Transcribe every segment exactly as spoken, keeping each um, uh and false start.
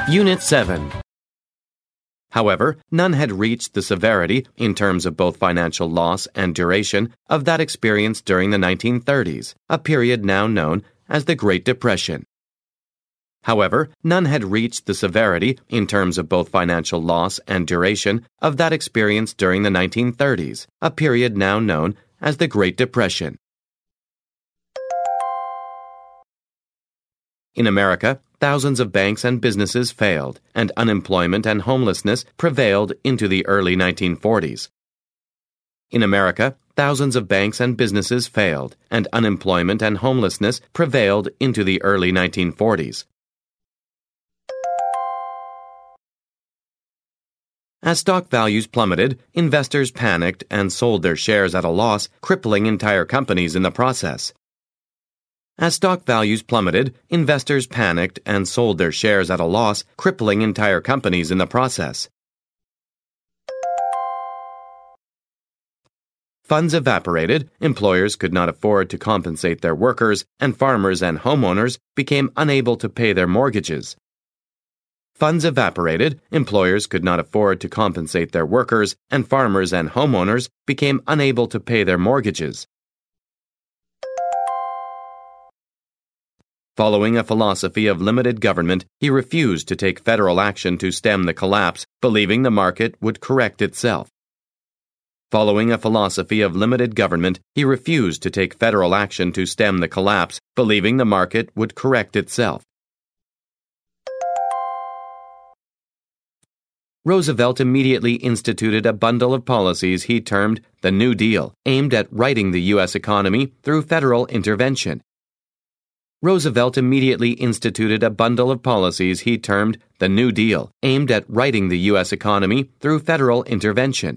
Unit seven. However, none had reached the severity, in terms of both financial loss and duration, of that experienced during the nineteen thirties, a period now known as the Great Depression. However, none had reached the severity, in terms of both financial loss and duration, of that experienced during the nineteen thirties, a period now known as the Great Depression. In America, thousands of banks and businesses failed, and unemployment and homelessness prevailed into the early nineteen forties. In America, thousands of banks and businesses failed, and unemployment and homelessness prevailed into the early nineteen forties. As stock values plummeted, investors panicked and sold their shares at a loss, crippling entire companies in the process. As stock values plummeted, investors panicked and sold their shares at a loss, crippling entire companies in the process. Funds evaporated, employers could not afford to compensate their workers, and farmers and homeowners became unable to pay their mortgages. Funds evaporated, employers could not afford to compensate their workers, and farmers and homeowners became unable to pay their mortgages. Following a philosophy of limited government, he refused to take federal action to stem the collapse, believing the market would correct itself. Following a philosophy of limited government, he refused to take federal action to stem the collapse, believing the market would correct itself. Roosevelt immediately instituted a bundle of policies he termed the New Deal, aimed at righting the U S economy through federal intervention. Roosevelt immediately instituted a bundle of policies he termed the New Deal, aimed at righting the U S economy through federal intervention.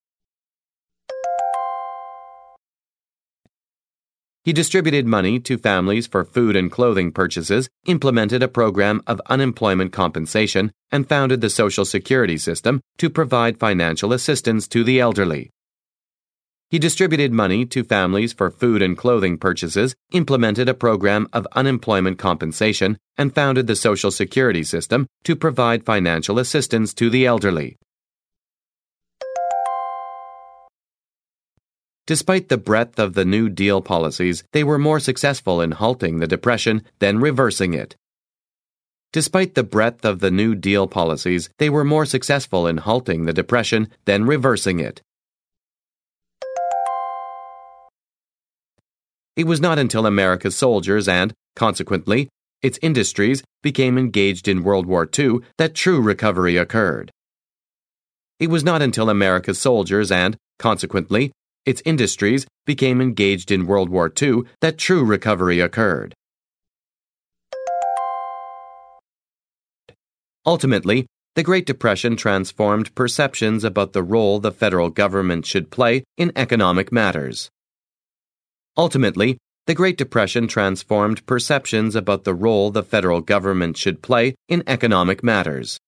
He distributed money to families for food and clothing purchases, implemented a program of unemployment compensation, and founded the Social Security system to provide financial assistance to the elderly. He distributed money to families for food and clothing purchases, implemented a program of unemployment compensation, and founded the Social Security system to provide financial assistance to the elderly. Despite the breadth of the New Deal policies, they were more successful in halting the Depression than reversing it. Despite the breadth of the New Deal policies, they were more successful in halting the Depression than reversing it. It was not until America's soldiers and, consequently, its industries became engaged in World War Two that true recovery occurred. It was not until America's soldiers and, consequently, its industries became engaged in World War Two that true recovery occurred. Ultimately, the Great Depression transformed perceptions about the role the federal government should play in economic matters. Ultimately, the Great Depression transformed perceptions about the role the federal government should play in economic matters.